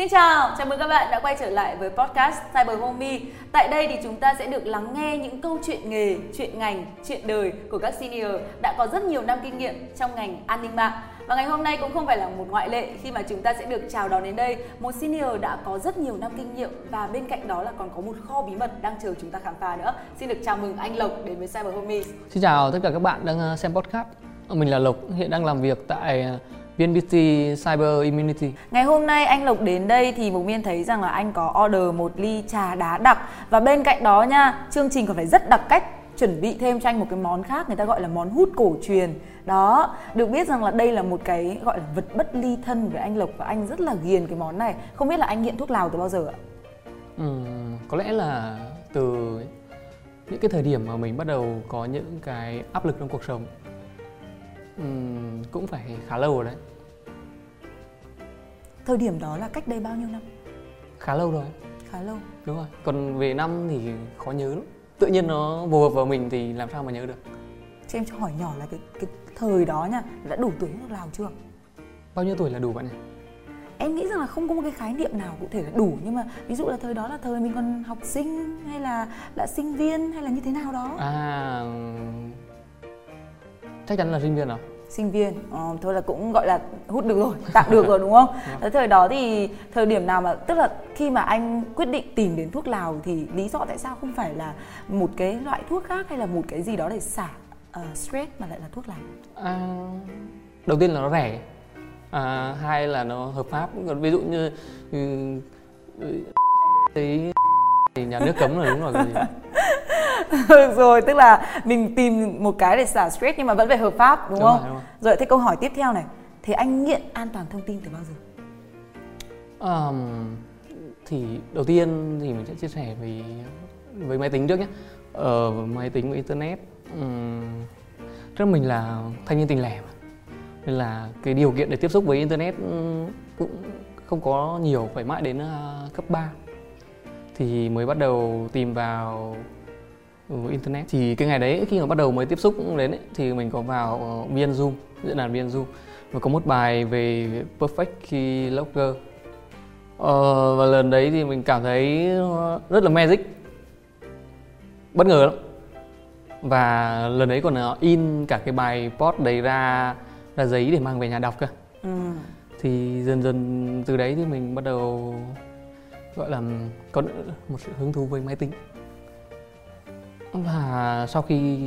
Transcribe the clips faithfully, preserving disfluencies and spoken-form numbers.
Xin chào, chào mừng các bạn đã quay trở lại với podcast Cyber Homie. Tại đây thì chúng ta sẽ được lắng nghe những câu chuyện nghề, chuyện ngành, chuyện đời của các senior đã có rất nhiều năm kinh nghiệm trong ngành an ninh mạng. Và ngày hôm nay cũng không phải là một ngoại lệ khi mà chúng ta sẽ được chào đón đến đây một senior đã có rất nhiều năm kinh nghiệm và bên cạnh đó là còn có một kho bí mật đang chờ chúng ta khám phá nữa. Xin được chào mừng anh Lộc đến với Cyber Homie. Xin chào tất cả các bạn đang xem podcast. Mình là Lộc, hiện đang làm việc tại vê en pê tê Cyber Immunity. Ngày hôm nay anh Lộc đến đây thì Mộc Miên thấy rằng là anh có order một ly trà đá đặc. Và bên cạnh đó nha, chương trình còn phải rất đặc cách chuẩn bị thêm cho anh một cái món khác, người ta gọi là món hút cổ truyền. Đó, được biết rằng là đây là một cái gọi là vật bất ly thân với anh Lộc và anh rất là ghiền cái món này. Không biết là anh nghiện thuốc lào từ bao giờ ạ? Ừ, có lẽ là từ những cái thời điểm mà mình bắt đầu có những cái áp lực trong cuộc sống. Uhm, cũng phải khá lâu rồi đấy. Thời điểm đó là cách đây bao nhiêu năm? Khá lâu rồi. Khá lâu. Đúng rồi. Còn về năm thì khó nhớ lắm. Tự nhiên nó vồ vào mình thì làm sao mà nhớ được. Cho em cho hỏi nhỏ là cái, cái thời đó nha, đã đủ tuổi thuốc lào chưa? Bao nhiêu tuổi là đủ bạn nhỉ? Em nghĩ rằng là không có một cái khái niệm nào cụ thể là đủ. Nhưng mà ví dụ là thời đó là thời mình còn học sinh hay là là sinh viên hay là như thế nào đó. À, chắc chắn là sinh viên nào? Sinh viên, ờ, thôi là cũng gọi là hút được rồi, tạm được rồi đúng không? Thế thời đó thì thời điểm nào mà, tức là khi mà anh quyết định tìm đến thuốc lào thì lý do tại sao không phải là một cái loại thuốc khác hay là một cái gì đó để xả uh, stress mà lại là thuốc lào? À, đầu tiên là nó rẻ, à, hai là nó hợp pháp. Còn ví dụ như cái thì nhà nước cấm là đúng rồi. Rồi, tức là mình tìm một cái để xả stress nhưng mà vẫn phải hợp pháp đúng, đúng không? Rồi, đúng rồi. Rồi, thế câu hỏi tiếp theo này, thế anh nghiện an toàn thông tin từ bao giờ? Um, thì đầu tiên thì mình sẽ chia sẻ với với máy tính trước nhé. Ờ, máy tính và internet. Um, trước mình là thanh niên tình lẻ mà, nên là cái điều kiện để tiếp xúc với internet cũng không có nhiều, phải mãi đến uh, cấp ba thì mới bắt đầu tìm vào ừ, internet. Thì cái ngày đấy khi mà bắt đầu mới tiếp xúc đến ấy, thì mình có vào uh, vê en Zoom, diễn đàn vê en Zoom và có một bài về Perfect Keylogger. Ờ, và lần đấy thì mình cảm thấy rất là magic, bất ngờ lắm. Và lần đấy còn uh, in cả cái bài post đấy ra ra giấy để mang về nhà đọc cơ. Ừ. Thì dần dần từ đấy thì mình bắt đầu gọi là có một sự hứng thú với máy tính. Và sau khi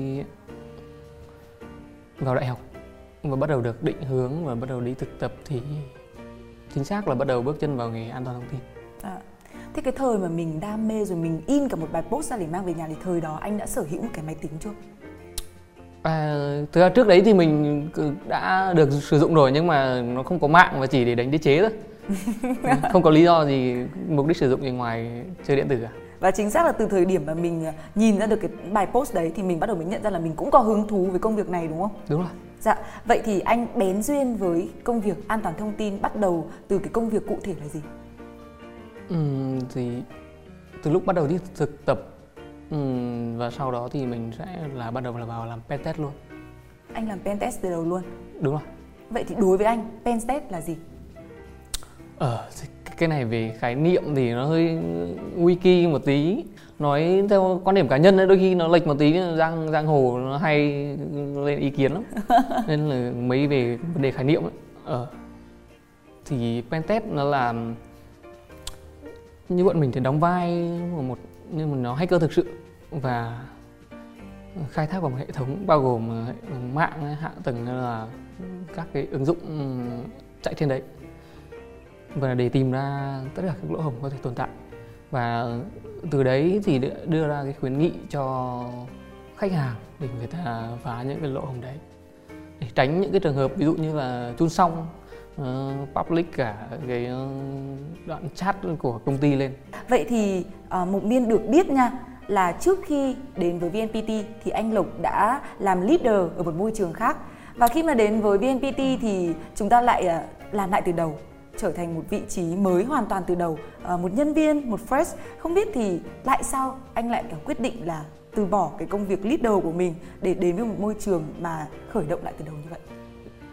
vào đại học và bắt đầu được định hướng và bắt đầu đi thực tập thì chính xác là bắt đầu bước chân vào nghề an toàn thông tin. À, thế cái thời mà mình đam mê rồi mình in cả một bài post ra để mang về nhà thì thời đó anh đã sở hữu một cái máy tính chưa? À, thực ra trước đấy thì mình đã được sử dụng rồi nhưng mà nó không có mạng và chỉ để đánh đế chế thôi. Không có lý do gì mục đích sử dụng gì ngoài chơi điện tử cả. Và chính xác là từ thời điểm mà mình nhìn ra được cái bài post đấy thì mình bắt đầu mình nhận ra là mình cũng có hứng thú với công việc này đúng không? Đúng rồi. Dạ, vậy thì anh bén duyên với công việc an toàn thông tin bắt đầu từ cái công việc cụ thể là gì? Ừ, thì từ lúc bắt đầu đi thực tập ừ, và sau đó thì mình sẽ là bắt đầu là vào làm pen test luôn. Anh làm pen test từ đầu luôn? Đúng rồi. Vậy thì đối với anh, pen test là gì? Ờ, cái này về khái niệm thì nó hơi wiki một tí. Nói theo quan điểm cá nhân ấy, đôi khi nó lệch một tí, giang giang hồ nó hay lên ý kiến lắm. Nên là mấy về vấn đề khái niệm ấy. Ờ. Thì pen test nó là như bọn mình thì đóng vai một nhưng mà nó hacker thực sự và khai thác vào một hệ thống bao gồm mạng, hạ tầng hay là các cái ứng dụng chạy trên đấy. Và để tìm ra tất cả các lỗ hổng có thể tồn tại. Và từ đấy thì đưa ra cái khuyến nghị cho khách hàng để người ta phá những cái lỗ hổng đấy. Để tránh những cái trường hợp ví dụ như là chun xong uh, public cả cái uh, đoạn chat của công ty lên. Vậy thì uh, Mộc Miên được biết nha, là trước khi đến với vê en pê tê thì anh Lộc đã làm leader ở một môi trường khác. Và khi mà đến với vê en pê tê thì chúng ta lại uh, làm lại từ đầu, trở thành một vị trí mới hoàn toàn từ đầu, à, một nhân viên, một fresh. Không biết thì tại sao anh lại quyết định là từ bỏ cái công việc leader của mình để đến với một môi trường mà khởi động lại từ đầu như vậy?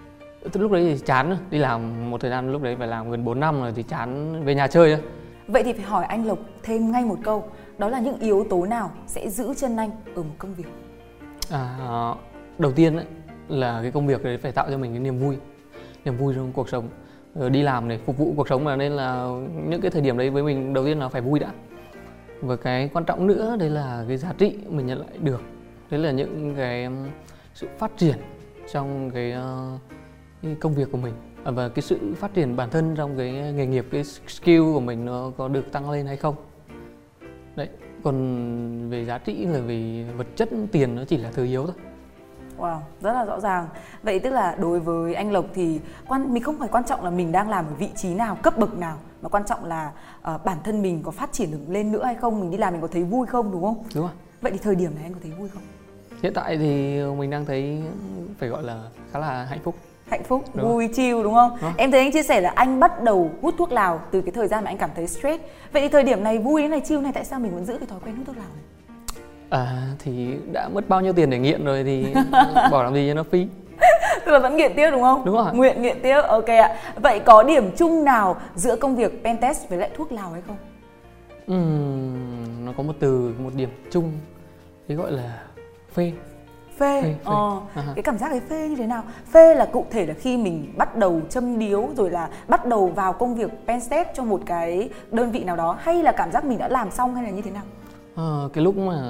Từ lúc đấy thì chán rồi, đi làm một thời gian lúc đấy phải làm gần bốn năm rồi thì chán về nhà chơi thôi. Vậy thì phải hỏi anh Lộc thêm ngay một câu, đó là những yếu tố nào sẽ giữ chân anh ở một công việc? À, đầu tiên ấy, là cái công việc đấy phải tạo cho mình cái niềm vui, niềm vui trong cuộc sống. Rồi đi làm để phục vụ cuộc sống mà, nên là những cái thời điểm đấy với mình đầu tiên là phải vui đã. Và cái quan trọng nữa đấy là cái giá trị mình nhận lại được, đấy là những cái sự phát triển trong cái, uh, cái công việc của mình, và cái sự phát triển bản thân trong cái nghề nghiệp, cái skill của mình nó có được tăng lên hay không. Đấy, còn về giá trị là về vật chất, tiền nó chỉ là thứ yếu thôi. Wow, rất là rõ ràng. Vậy tức là đối với anh Lộc thì quan mình không phải quan trọng là mình đang làm ở vị trí nào, cấp bậc nào, mà quan trọng là uh, bản thân mình có phát triển được lên nữa hay không, mình đi làm mình có thấy vui không, đúng không? Đúng rồi. Vậy thì thời điểm này anh có thấy vui không? Hiện tại thì mình đang thấy phải gọi là khá là hạnh phúc. Hạnh phúc, Đúng vui, chill đúng không? Đúng. Em thấy anh chia sẻ là anh bắt đầu hút thuốc lào từ cái thời gian mà anh cảm thấy stress. Vậy thì thời điểm này vui thế này, chill này, tại sao mình vẫn giữ cái thói quen hút thuốc lào này? À, thì đã mất bao nhiêu tiền để nghiện rồi thì bỏ làm gì cho nó phí. Tức là vẫn nghiện tiếp đúng không? Đúng rồi. Nguyện nghiện tiếp, ok ạ. Vậy có điểm chung nào giữa công việc pentest với lại thuốc lào hay không? Uhm, nó có một từ, một điểm chung, cái gọi là phê. Phê, phê, phê. Ờ, À. Cái cảm giác ấy phê như thế nào? Phê là cụ thể là khi mình bắt đầu châm điếu rồi là bắt đầu vào công việc pentest cho một cái đơn vị nào đó, hay là cảm giác mình đã làm xong, hay là như thế nào? À, cái lúc mà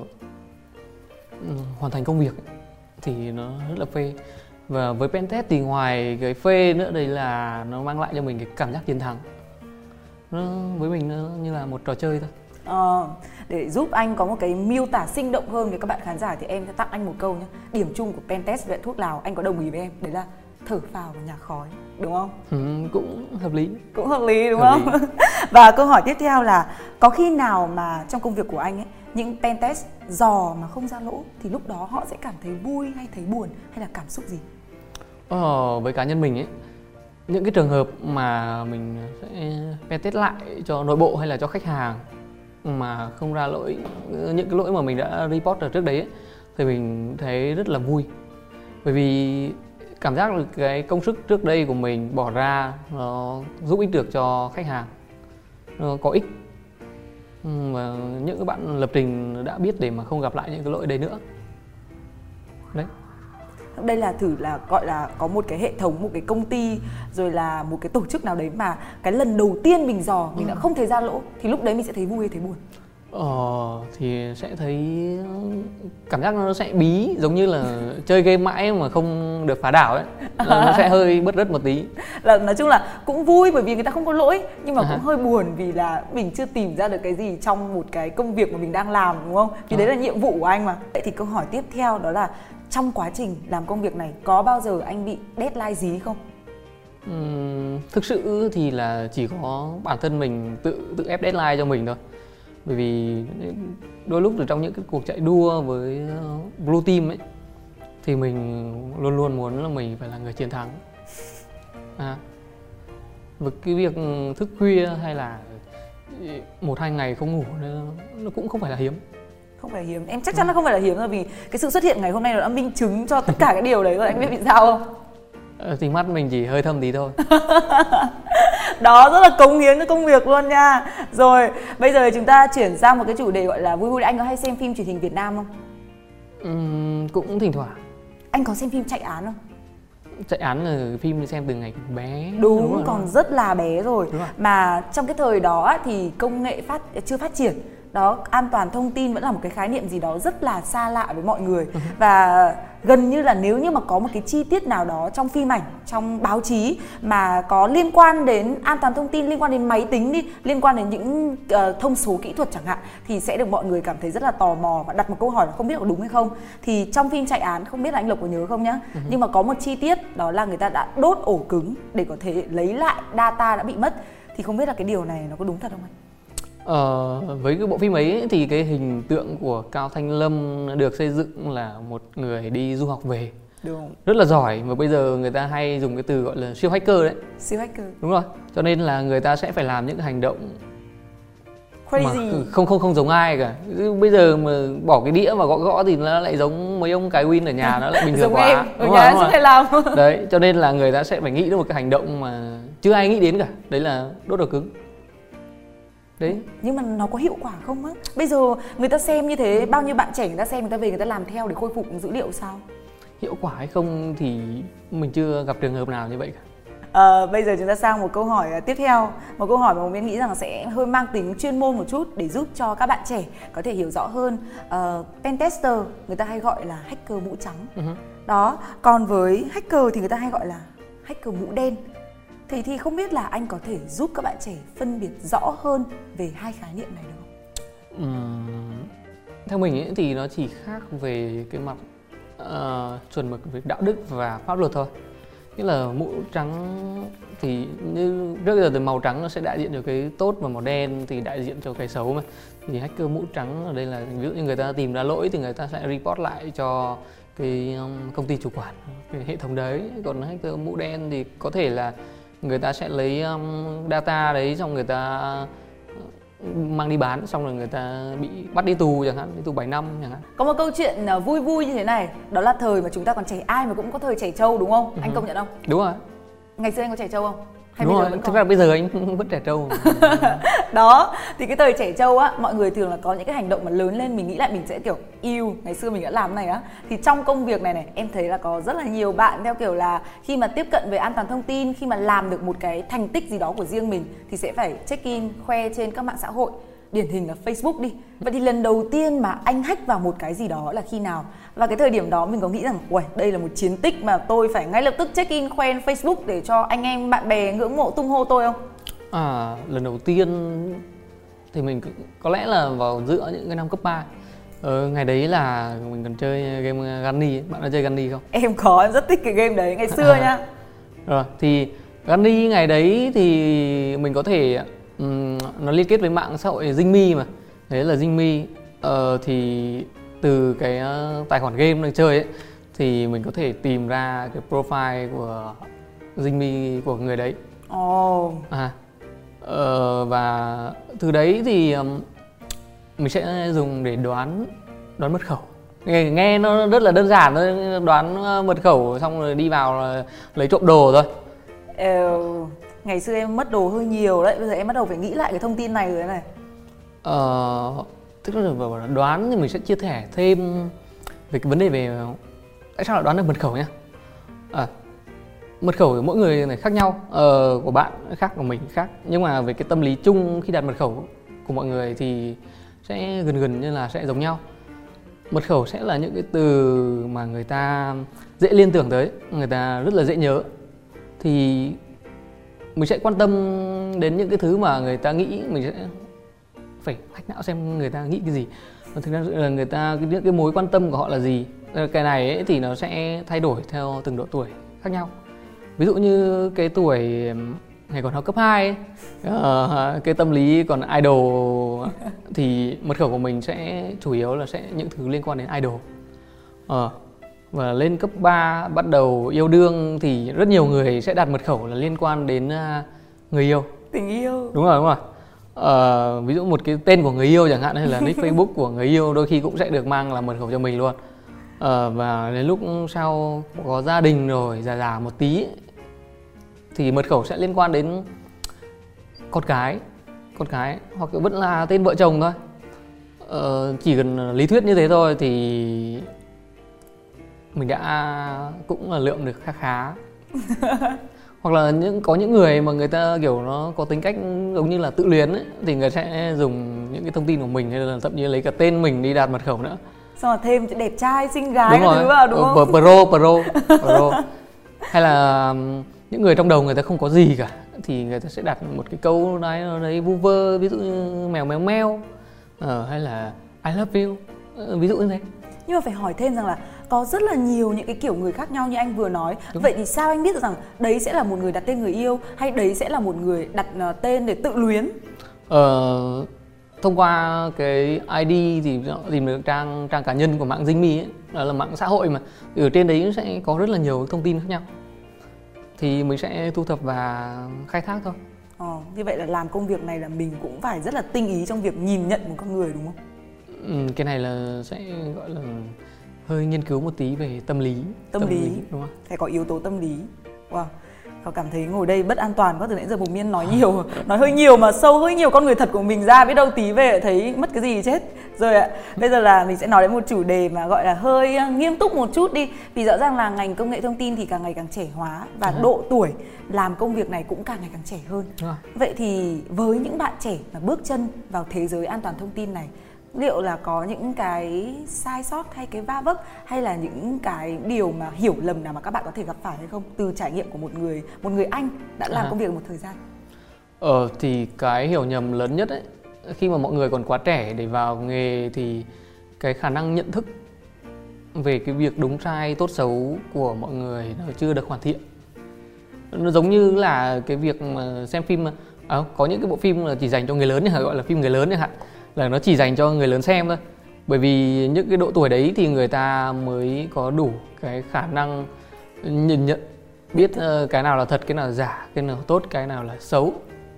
hoàn thành công việc thì nó rất là phê. Và với pentest thì ngoài cái phê nữa đây là nó mang lại cho mình cái cảm giác chiến thắng. Nó với mình nó như là một trò chơi thôi. Ờ, để giúp anh có một cái miêu tả sinh động hơn với các bạn khán giả thì em sẽ tặng anh một câu nhé. Điểm chung của pentest với thuốc lào, anh có đồng ý với em, đấy là thở phào và nhả khói, đúng không? Ừ, cũng hợp lý. Cũng hợp lý đúng hợp không? Lý. Và câu hỏi tiếp theo là có khi nào mà trong công việc của anh ấy, những pentest dò mà không ra lỗ thì lúc đó họ sẽ cảm thấy vui hay thấy buồn hay là cảm xúc gì? Ờ, với cá nhân mình ấy, những cái trường hợp mà mình sẽ pentest lại cho nội bộ hay là cho khách hàng mà không ra lỗi, những cái lỗi mà mình đã report ở trước đấy ấy, thì mình thấy rất là vui. Bởi vì cảm giác là cái công sức trước đây của mình bỏ ra nó giúp ích được cho khách hàng, nó có ích. Và những các bạn lập trình đã biết để mà không gặp lại những cái lỗi đấy nữa. Đấy. Đây là thử là gọi là có một cái hệ thống, một cái công ty rồi là một cái tổ chức nào đấy mà cái lần đầu tiên mình dò mình ừ. đã không thấy ra lỗ thì lúc đấy mình sẽ thấy vui hay thấy buồn? Ờ, thì sẽ thấy cảm giác nó sẽ bí, giống như là chơi game mãi mà không được phá đảo ấy. Nó sẽ hơi bứt rứt một tí. Là nói chung là cũng vui bởi vì người ta không có lỗi, nhưng mà à. cũng hơi buồn vì là mình chưa tìm ra được cái gì trong một cái công việc mà mình đang làm, đúng không? Vì à. đấy là nhiệm vụ của anh mà. Vậy thì câu hỏi tiếp theo đó là trong quá trình làm công việc này có bao giờ anh bị deadline dí không? Uhm, thực sự thì là chỉ có bản thân mình tự tự ép deadline cho mình thôi. Bởi vì đôi lúc trong những cái cuộc chạy đua với Blue Team ấy thì mình luôn luôn muốn là mình phải là người chiến thắng. À, và cái việc thức khuya hay là một hai ngày không ngủ nó cũng không phải là hiếm. Không phải hiếm, em chắc chắn là không phải là hiếm rồi, vì cái sự xuất hiện ngày hôm nay nó đã minh chứng cho tất cả cái điều đấy rồi. Anh biết vì sao không? Ờ, thì mắt mình chỉ hơi thâm tí thôi. Đó, rất là cống hiến cho công việc luôn nha. Rồi, bây giờ chúng ta chuyển sang một cái chủ đề gọi là vui vui. Anh có hay xem phim truyền hình Việt Nam không? Uhm, cũng thỉnh thoảng. Anh có xem phim Chạy Án không? Chạy Án là phim xem từ ngày bé. Đúng, đúng còn rồi. Rất là bé rồi. rồi. Mà trong cái thời đó thì công nghệ phát chưa phát triển. Đó, an toàn thông tin vẫn là một cái khái niệm gì đó rất là xa lạ với mọi người. Uh-huh. Và gần như là nếu như mà có một cái chi tiết nào đó trong phim ảnh, trong báo chí mà có liên quan đến an toàn thông tin, liên quan đến máy tính đi, liên quan đến những uh, thông số kỹ thuật chẳng hạn, thì sẽ được mọi người cảm thấy rất là tò mò và đặt một câu hỏi là không biết có đúng hay không. Thì trong phim Chạy Án, không biết là anh Lộc có nhớ không nhá, uh-huh. nhưng mà có một chi tiết đó là người ta đã đốt ổ cứng để có thể lấy lại data đã bị mất. Thì không biết là cái điều này nó có đúng thật không anh? Ờ, với cái bộ phim ấy thì cái hình tượng của Cao Thanh Lâm được xây dựng là một người đi du học về. Đúng. Rất là giỏi, và bây giờ người ta hay dùng cái từ gọi là siêu hacker đấy. Siêu hacker. Đúng rồi, cho nên là người ta sẽ phải làm những hành động crazy, mà không không không giống ai cả. Bây giờ mà bỏ cái đĩa và gõ gõ thì nó lại giống mấy ông cái win ở nhà, nó lại bình thường giống quá. em ở nhà suốt ngày làm. Đấy, cho nên là người ta sẽ phải nghĩ đến một cái hành động mà chưa ai nghĩ đến cả, đấy là đốt đầu cứng. Đấy. Nhưng mà nó có hiệu quả không á? Bây giờ người ta xem như thế, bao nhiêu bạn trẻ người ta xem, người ta về người ta làm theo để khôi phục dữ liệu sao? Hiệu quả hay không thì mình chưa gặp trường hợp nào như vậy cả. À, bây giờ chúng ta sang một câu hỏi tiếp theo. Một câu hỏi mà mình nghĩ rằng sẽ hơi mang tính chuyên môn một chút để giúp cho các bạn trẻ có thể hiểu rõ hơn. uh, Pentester người ta hay gọi là hacker mũ trắng. uh-huh. Đó, còn với hacker thì người ta hay gọi là hacker mũ đen. Thì thì không biết là anh có thể giúp các bạn trẻ phân biệt rõ hơn về hai khái niệm này được không? Uhm, theo mình ấy, thì nó chỉ khác về cái mặt uh, chuẩn mực về đạo đức và pháp luật thôi. Nghĩa là mũ trắng thì như trước giờ thì màu trắng nó sẽ đại diện cho cái tốt và màu đen thì đại diện cho cái xấu mà. Thì hacker mũ trắng ở đây là ví dụ như người ta tìm ra lỗi thì người ta sẽ report lại cho cái um, công ty chủ quản cái hệ thống đấy. Còn hacker mũ đen thì có thể là người ta sẽ lấy um, data đấy xong người ta mang đi bán, xong rồi người ta bị bắt đi tù chẳng hạn, đi tù bảy năm chẳng hạn. Có một câu chuyện vui vui như thế này, đó là thời mà chúng ta còn trẻ, ai mà cũng có thời trẻ trâu đúng không? Ừ. Anh công nhận không? Đúng rồi. Ngày xưa anh có trẻ trâu không? Hay đúng bây rồi, giờ vẫn thực ra bây giờ anh vẫn trẻ trâu. Đó, thì cái thời trẻ trâu á, mọi người thường là có những cái hành động mà lớn lên mình nghĩ lại mình sẽ kiểu yêu, ngày xưa mình đã làm này á. Thì trong công việc này này, em thấy là có rất là nhiều bạn theo kiểu là khi mà tiếp cận về an toàn thông tin, khi mà làm được một cái thành tích gì đó của riêng mình thì sẽ phải check in, khoe trên các mạng xã hội. Điển hình là Facebook đi. Vậy thì lần đầu tiên mà anh hack vào một cái gì đó là khi nào? Và cái thời điểm đó mình có nghĩ rằng uầy, đây là một chiến tích mà tôi phải ngay lập tức check in khoe Facebook để cho anh em bạn bè ngưỡng mộ tung hô tôi không? À, lần đầu tiên thì mình có lẽ là vào giữa những cái năm cấp ba. Ờ, ngày đấy là mình còn chơi game Gunny. Bạn đã chơi Gunny không? Em có, em rất thích cái game đấy ngày xưa nhá. Rồi, thì Gunny ngày đấy thì mình có thể um, nó liên kết với mạng xã hội Zingme mà. Đấy là Zingme. Ờ, thì từ cái uh, tài khoản game đang chơi ấy thì mình có thể tìm ra cái profile của Zingme của người đấy. Ồ. Oh. À, ờ, và từ đấy thì um, mình sẽ dùng để đoán đoán mật khẩu. Nghe, nghe nó rất là đơn giản thôi, đoán mật khẩu xong rồi đi vào là lấy trộm đồ thôi. Ờ, ngày xưa em mất đồ hơi nhiều đấy, bây giờ em bắt đầu phải nghĩ lại cái thông tin này rồi đấy này. Ờ, tức là đoán thì mình sẽ chia sẻ thêm về cái vấn đề về tại sao lại đoán được mật khẩu nhá. À, mật khẩu của mỗi người này khác nhau, ờ, của bạn khác, của mình khác, nhưng mà về cái tâm lý chung khi đặt mật khẩu của mọi người thì sẽ gần gần như là sẽ giống nhau. Mật khẩu sẽ là những cái từ mà người ta dễ liên tưởng tới, người ta rất là dễ nhớ. Thì mình sẽ quan tâm đến những cái thứ mà người ta nghĩ, mình sẽ phải hack não xem người ta nghĩ cái gì. Và thực ra là người ta những cái mối quan tâm của họ là gì. Cái này ấy, thì nó sẽ thay đổi theo từng độ tuổi khác nhau. Ví dụ như cái tuổi ngày còn học cấp hai ấy, uh, cái tâm lý còn idol thì mật khẩu của mình sẽ chủ yếu là sẽ những thứ liên quan đến idol. Uh, và lên cấp ba bắt đầu yêu đương thì rất nhiều người sẽ đặt mật khẩu là liên quan đến uh, người yêu. Tình yêu. Đúng rồi, đúng rồi. Uh, ví dụ một cái tên của người yêu chẳng hạn, hay là nick Facebook của người yêu đôi khi cũng sẽ được mang là mật khẩu cho mình luôn. Uh, và đến lúc sau có gia đình rồi, già già một tí ấy, thì mật khẩu sẽ liên quan đến con cái, con cái hoặc vẫn là tên vợ chồng thôi. Ờ, chỉ cần lý thuyết như thế thôi thì mình đã cũng là lượm được khá khá. Hoặc là những có những người mà người ta kiểu nó có tính cách giống như là tự luyến ấy, thì người sẽ dùng những cái thông tin của mình hay là thậm chí lấy cả tên mình đi đặt mật khẩu nữa. Xong rồi thêm đẹp trai, xinh gái các thứ vào đúng không? Pro, pro, pro. Hay là những người trong đầu người ta không có gì cả thì người ta sẽ đặt một cái câu nói đấy vu vơ, ví dụ như mèo mèo meo, ờ, hay là I love you, ví dụ như thế. Nhưng mà phải hỏi thêm rằng là có rất là nhiều những cái kiểu người khác nhau như anh vừa nói. Đúng. Vậy thì sao anh biết được rằng đấy sẽ là một người đặt tên người yêu hay đấy sẽ là một người đặt tên để tự luyến? Ờ, thông qua cái i đê thì tìm được trang trang cá nhân của mạng Zingme ấy, đó là mạng xã hội mà ở trên đấy sẽ có rất là nhiều thông tin khác nhau. Thì mình sẽ thu thập và khai thác thôi. Ờ, như vậy là làm công việc này là mình cũng phải rất là tinh ý trong việc nhìn nhận một con người đúng không? Ừ, cái này là sẽ gọi là hơi nghiên cứu một tí về tâm lý. Tâm, tâm lý. lý, đúng không? Phải có yếu tố tâm lý. Wow. Có cảm thấy ngồi đây bất an toàn quá, từ nãy giờ Bộc Miên nói nhiều, nói hơi nhiều mà sâu hơi nhiều con người thật của mình ra, biết đâu tí về thấy mất cái gì chết. Rồi ạ, bây giờ là mình sẽ nói đến một chủ đề mà gọi là hơi nghiêm túc một chút đi. Vì rõ ràng là ngành công nghệ thông tin thì càng ngày càng trẻ hóa và à. độ tuổi làm công việc này cũng càng ngày càng trẻ hơn. À. Vậy thì với những bạn trẻ mà bước chân vào thế giới an toàn thông tin này, liệu là có những cái sai sót hay cái va vấp hay là những cái điều mà hiểu lầm nào mà các bạn có thể gặp phải hay không từ trải nghiệm của một người một người anh đã làm à. công việc một thời gian? Ờ thì cái hiểu nhầm lớn nhất ấy, khi mà mọi người còn quá trẻ để vào nghề thì cái khả năng nhận thức về cái việc đúng sai tốt xấu của mọi người nó chưa được hoàn thiện. Nó giống như là cái việc mà xem phim, à, có những cái bộ phim là chỉ dành cho người lớn, gọi là phim người lớn chẳng hạn, là nó chỉ dành cho người lớn xem thôi. Bởi vì những cái độ tuổi đấy thì người ta mới có đủ cái khả năng nhìn nhận, biết uh, cái nào là thật, cái nào là giả, cái nào tốt, cái nào là xấu,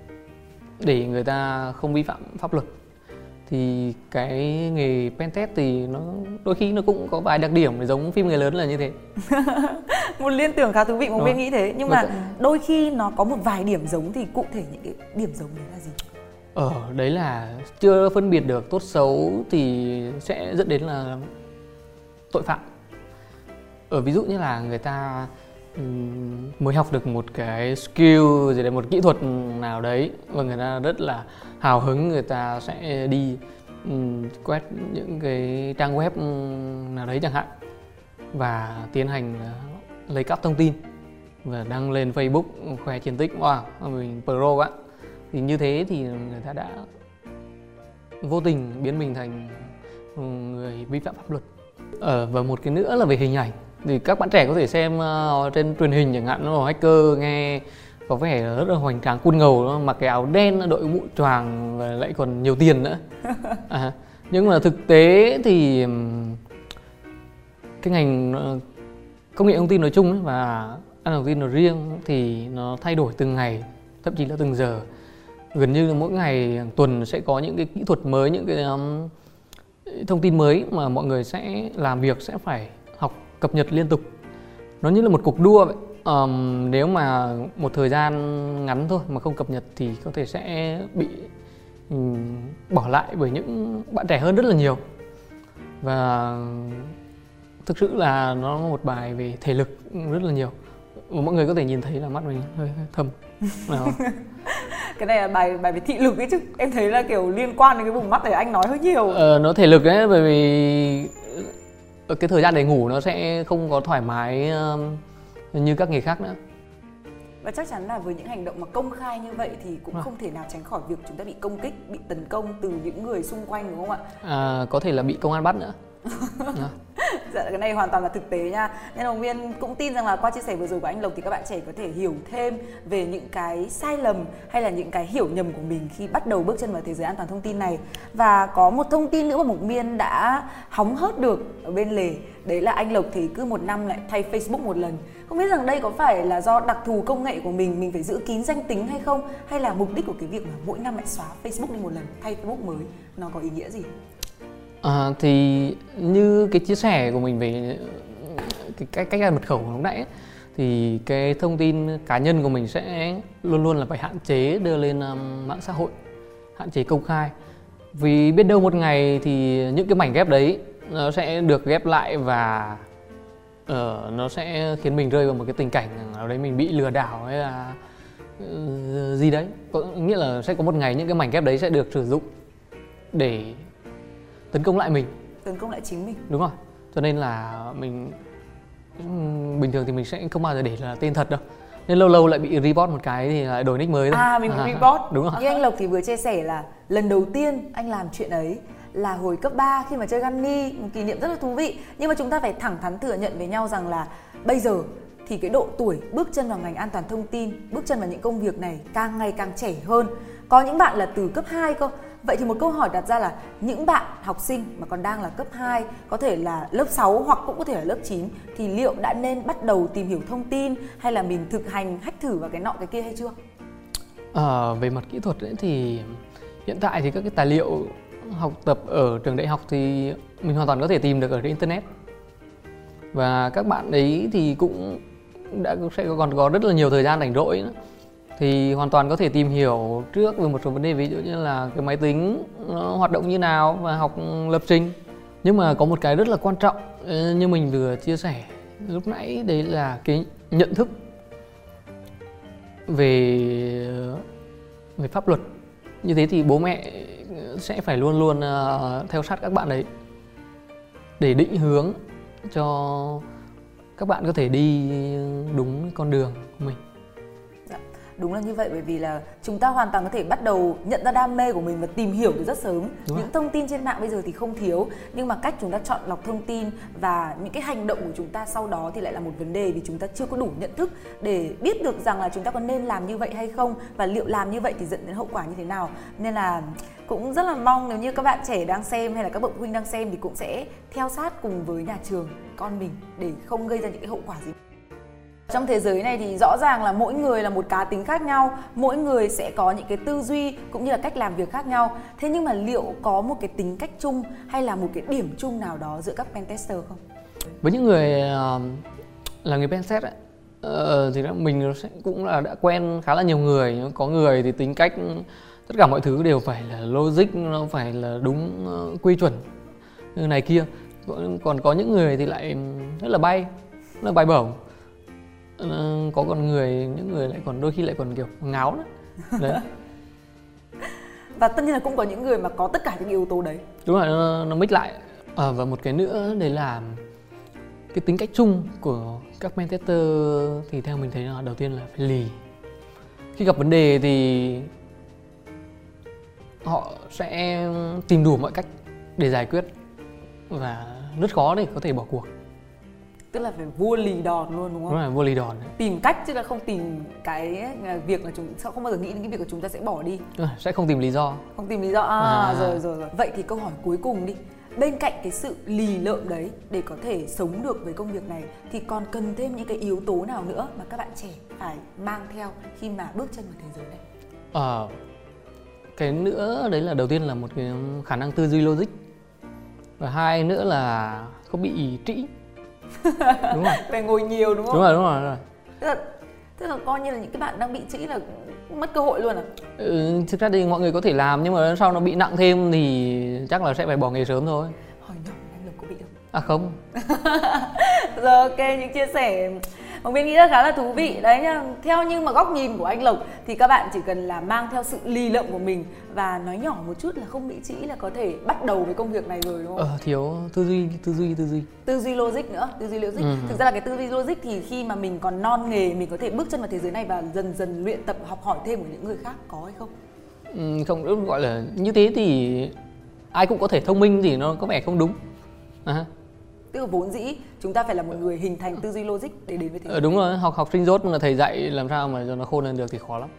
để người ta không vi phạm pháp luật. Thì cái nghề pen test thì nó đôi khi nó cũng có vài đặc điểm giống phim người lớn là như thế. Một liên tưởng khá thú vị, một bên nghĩ thế. Nhưng mà đôi khi nó có một vài điểm giống, thì cụ thể những cái điểm giống đấy là gì? Ờ, đấy là chưa phân biệt được tốt xấu thì sẽ dẫn đến là tội phạm. Ở ví dụ như là người ta um, mới học được một cái skill gì đấy, một kỹ thuật nào đấy, và người ta rất là hào hứng, người ta sẽ đi um, quét những cái trang web nào đấy chẳng hạn, và tiến hành uh, lấy cắp thông tin và đăng lên Facebook khoe chiến tích, wow, mình pro quá. Thì như thế thì người ta đã vô tình biến mình thành người vi phạm pháp luật. Ờ, và một cái nữa là về hình ảnh. Thì các bạn trẻ có thể xem uh, trên truyền hình chẳng hạn, nó hacker nghe có vẻ rất là hoành tráng cool ngầu, nó mặc cái áo đen, đội mũ choàng và lại còn nhiều tiền nữa. À, nhưng mà thực tế thì cái ngành công nghệ thông tin nói chung ấy, và an toàn thông tin nói riêng thì nó thay đổi từng ngày, thậm chí là từng giờ. Gần như là mỗi ngày, hàng tuần sẽ có những cái kỹ thuật mới, những cái um, thông tin mới mà mọi người sẽ làm việc, sẽ phải học cập nhật liên tục. Nó như là một cuộc đua vậy. Um, nếu mà một thời gian ngắn thôi mà không cập nhật thì có thể sẽ bị um, bỏ lại bởi những bạn trẻ hơn rất là nhiều. Và thực sự là nó một bài về thể lực rất là nhiều. Mọi người có thể nhìn thấy là mắt mình hơi, hơi thâm. Cái này là bài bài về thị lực ấy chứ. Em thấy là kiểu liên quan đến cái vùng mắt này anh nói hơi nhiều. Ờ, nó thể lực ấy, bởi vì cái thời gian để ngủ nó sẽ không có thoải mái uh, như các nghề khác nữa. Và chắc chắn là với những hành động mà công khai như vậy thì cũng à. không thể nào tránh khỏi việc chúng ta bị công kích, bị tấn công từ những người xung quanh, đúng không ạ? À, có thể là bị công an bắt nữa. À. Dạ, cái này hoàn toàn là thực tế nha. Nên Hồng Viên cũng tin rằng là qua chia sẻ vừa rồi của anh Lộc thì các bạn trẻ có thể hiểu thêm về những cái sai lầm hay là những cái hiểu nhầm của mình khi bắt đầu bước chân vào thế giới an toàn thông tin này. Và có một thông tin nữa mà Mộc Miên đã hóng hớt được ở bên lề, đấy là anh Lộc thì cứ một năm lại thay Facebook một lần. Không biết rằng đây có phải là do đặc thù công nghệ của mình, mình phải giữ kín danh tính hay không, hay là mục đích của cái việc mà mỗi năm lại xóa Facebook đi một lần, thay Facebook mới, nó có ý nghĩa gì? À, thì như cái chia sẻ của mình về cái cách cách đặt mật khẩu lúc nãy ấy, thì cái thông tin cá nhân của mình sẽ luôn luôn là phải hạn chế đưa lên um, mạng xã hội, hạn chế công khai. Vì biết đâu một ngày thì những cái mảnh ghép đấy nó sẽ được ghép lại và uh, nó sẽ khiến mình rơi vào một cái tình cảnh nào đấy mình bị lừa đảo hay là uh, gì đấy. Có nghĩa là sẽ có một ngày những cái mảnh ghép đấy sẽ được sử dụng để tấn công lại mình, tấn công lại chính mình. Đúng rồi. Cho nên là mình bình thường thì mình sẽ không bao giờ để là tên thật đâu. Nên lâu lâu lại bị report một cái thì lại đổi nick mới thôi. À, mình bị report. Đúng rồi. Như anh Lộc thì vừa chia sẻ là lần đầu tiên anh làm chuyện ấy là hồi cấp ba khi mà chơi Gunny, một kỷ niệm rất là thú vị. Nhưng mà chúng ta phải thẳng thắn thừa nhận với nhau rằng là bây giờ thì cái độ tuổi bước chân vào ngành an toàn thông tin, bước chân vào những công việc này càng ngày càng trẻ hơn. Có những bạn là từ cấp hai cơ. Vậy thì một câu hỏi đặt ra là những bạn học sinh mà còn đang là cấp hai, có thể là lớp sáu hoặc cũng có thể là lớp chín, thì liệu đã nên bắt đầu tìm hiểu thông tin hay là mình thực hành hack thử vào cái nọ cái kia hay chưa? À, về mặt kỹ thuật ấy, thì hiện tại thì các cái tài liệu học tập ở trường đại học thì mình hoàn toàn có thể tìm được ở trên internet. Và các bạn ấy thì cũng đã sẽ còn có rất là nhiều thời gian rảnh rỗi nữa. Thì hoàn toàn có thể tìm hiểu trước về một số vấn đề, ví dụ như là cái máy tính nó hoạt động như nào và học lập trình. Nhưng mà có một cái rất là quan trọng như mình vừa chia sẻ lúc nãy, đấy là cái nhận thức về về pháp luật. Như thế thì bố mẹ sẽ phải luôn luôn uh, theo sát các bạn ấy để định hướng cho các bạn có thể đi đúng con đường của mình. Dạ, đúng là như vậy, bởi vì là chúng ta hoàn toàn có thể bắt đầu nhận ra đam mê của mình và tìm hiểu từ rất sớm. Đúng những rồi. Thông tin trên mạng bây giờ thì không thiếu, nhưng mà cách chúng ta chọn lọc thông tin và những cái hành động của chúng ta sau đó thì lại là một vấn đề, vì chúng ta chưa có đủ nhận thức để biết được rằng là chúng ta có nên làm như vậy hay không, và liệu làm như vậy thì dẫn đến hậu quả như thế nào. Nên là cũng rất là mong nếu như các bạn trẻ đang xem hay là các bậc phụ huynh đang xem thì cũng sẽ theo sát cùng với nhà trường con mình để không gây ra những cái hậu quả gì. Trong thế giới này thì rõ ràng là mỗi người là một cá tính khác nhau, mỗi người sẽ có những cái tư duy cũng như là cách làm việc khác nhau. Thế nhưng mà liệu có một cái tính cách chung hay là một cái điểm chung nào đó giữa các pentester không? Với những người uh, là người pentest ấy, uh, thì mình cũng là đã quen khá là nhiều người. Có người thì tính cách tất cả mọi thứ đều phải là logic, nó phải là đúng uh, quy chuẩn như này kia. Còn có những người thì lại rất là bay, rất là bay bổng. Uh, có con người, những người lại còn đôi khi lại còn kiểu ngáo đó. Đấy. Và tất nhiên là cũng có những người mà có tất cả những yếu tố đấy. Đúng rồi, nó, nó mix lại. À, và một cái nữa đấy là cái tính cách chung của các pentester thì theo mình thấy là đầu tiên là phải lì. Khi gặp vấn đề thì họ sẽ tìm đủ mọi cách để giải quyết và rất khó để có thể bỏ cuộc. Tức là phải vua lì đòn luôn, đúng không? Đúng rồi, vua lì đòn. Tìm cách chứ là không tìm cái việc là chúng sẽ không bao giờ nghĩ đến cái việc của chúng ta sẽ bỏ đi. Ừ, sẽ không tìm lý do. Không tìm lý do. À, à. Rồi, rồi rồi. Vậy thì câu hỏi cuối cùng đi. Bên cạnh cái sự lì lợm đấy để có thể sống được với công việc này thì còn cần thêm những cái yếu tố nào nữa mà các bạn trẻ phải mang theo khi mà bước chân vào thế giới này? Ờ, à, cái nữa đấy là đầu tiên là một cái khả năng tư duy logic. Và hai nữa là không bị trĩ. Đúng rồi. Phải ngồi nhiều đúng không? Đúng rồi, đúng rồi, đúng rồi. Tức là, tức là coi như là những cái bạn đang bị trĩ là mất cơ hội luôn à? Ừ, thực ra thì mọi người có thể làm, nhưng mà sau nó bị nặng thêm thì chắc là sẽ phải bỏ nghề sớm thôi. Hỏi nhỏ anh Lộc có bị không? À không. Rồi, ok, những chia sẻ Hồng Viên nghĩ là khá là thú vị đấy nhá. Theo như mà góc nhìn của anh Lộc thì các bạn chỉ cần là mang theo sự lì lợm của mình và nói nhỏ một chút là không bị trĩ là có thể bắt đầu với công việc này rồi, đúng không? Ờ, thiếu tư duy, tư duy, tư duy. Tư duy logic nữa, tư duy logic. Ừ. Thực ra là cái tư duy logic thì khi mà mình còn non nghề, mình có thể bước chân vào thế giới này và dần dần luyện tập học hỏi thêm của những người khác, có hay không? Ừ, không, gọi là như thế thì ai cũng có thể thông minh thì nó có vẻ không đúng. À. Tức là vốn dĩ chúng ta phải là một người hình thành tư duy logic để đến với thế giới. Ờ, đúng rồi, học học sinh dốt mà thầy dạy làm sao mà cho nó khôn lên được thì khó lắm.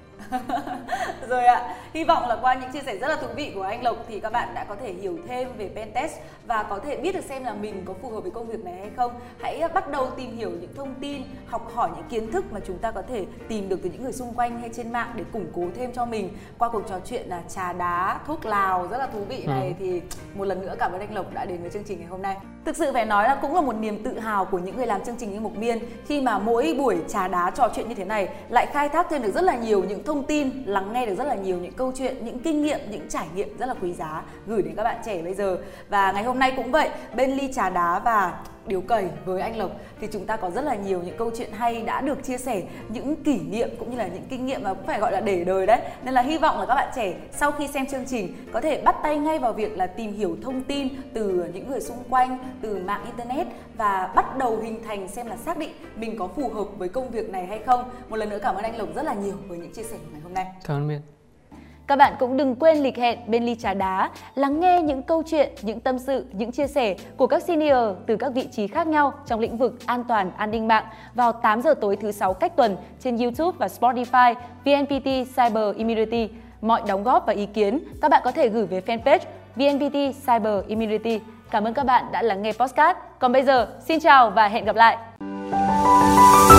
Rồi ạ, à, hy vọng là qua những chia sẻ rất là thú vị của anh Lộc thì các bạn đã có thể hiểu thêm về pentest và có thể biết được xem là mình có phù hợp với công việc này hay không. Hãy bắt đầu tìm hiểu những thông tin, học hỏi những kiến thức mà chúng ta có thể tìm được từ những người xung quanh hay trên mạng để củng cố thêm cho mình. Qua cuộc trò chuyện là trà đá, thuốc lào rất là thú vị này ừ. thì một lần nữa cảm ơn anh Lộc đã đến với chương trình ngày hôm nay. Thực sự phải nói là cũng là một niềm tự hào của những người làm chương trình như Mộc Miên khi mà mỗi buổi trà đá trò chuyện như thế này lại khai thác thêm được rất là nhiều những thông tin, lắng nghe được rất là nhiều những câu chuyện, những kinh nghiệm, những trải nghiệm rất là quý giá gửi đến các bạn trẻ bây giờ. Và ngày hôm nay cũng vậy, bên ly trà đá và điếu cày với anh Lộc thì chúng ta có rất là nhiều những câu chuyện hay đã được chia sẻ, những kỷ niệm cũng như là những kinh nghiệm mà cũng phải gọi là để đời đấy. Nên là hy vọng là các bạn trẻ sau khi xem chương trình có thể bắt tay ngay vào việc là tìm hiểu thông tin từ những người xung quanh, từ mạng internet và bắt đầu hình thành xem là xác định mình có phù hợp với công việc này hay không. Một lần nữa cảm ơn anh Lộc rất là nhiều với những chia sẻ của ngày hôm nay. Cảm ơn Miên. Các bạn cũng đừng quên lịch hẹn bên ly trà đá, lắng nghe những câu chuyện, những tâm sự, những chia sẻ của các senior từ các vị trí khác nhau trong lĩnh vực an toàn, an ninh mạng vào tám giờ tối thứ sáu cách tuần trên YouTube và Spotify vê en pê tê Cyber Immunity. Mọi đóng góp và ý kiến các bạn có thể gửi về fanpage vê en pê tê Cyber Immunity. Cảm ơn các bạn đã lắng nghe podcast. Còn bây giờ, xin chào và hẹn gặp lại!